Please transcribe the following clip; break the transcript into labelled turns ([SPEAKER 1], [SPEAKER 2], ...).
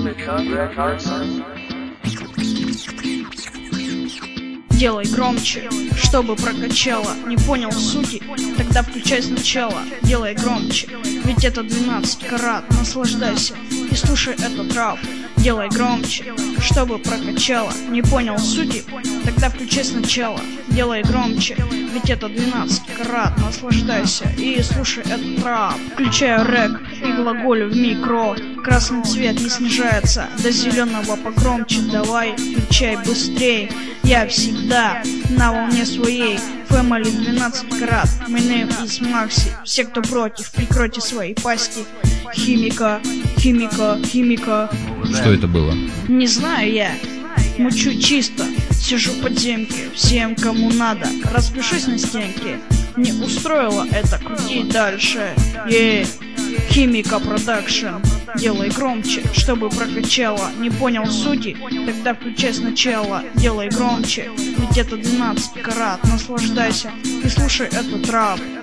[SPEAKER 1] Делай громче, чтобы прокачало. Не понял сути? Тогда включай сначала. Делай громче, ведь это 12 карат. Наслаждайся и слушай этот рэп. Делай громче, чтобы прокачало. Не понял сути? Тогда включай сначала. Делай громче, ведь это 12 карат. Наслаждайся и слушай этот рэп. Включаю рэк и глаголю в микро. Красный цвет не снижается до зеленого погромче. Давай, включай быстрей. Я всегда на волне своей. Family 12 карат. My name is Maxi. Все, кто против, прикройте свои пасти. Химика, химика, химика.
[SPEAKER 2] Что это было?
[SPEAKER 1] Не знаю я. Мучу чисто. Сижу в подземке. Всем, кому надо, распишись на стенке. Не устроило это, крути дальше. Химика продакшн. Делай громче, чтобы прокачало. Не понял сути? Тогда включай сначала. Делай громче, ведь это 12 карат. Наслаждайся и слушай этот рэп.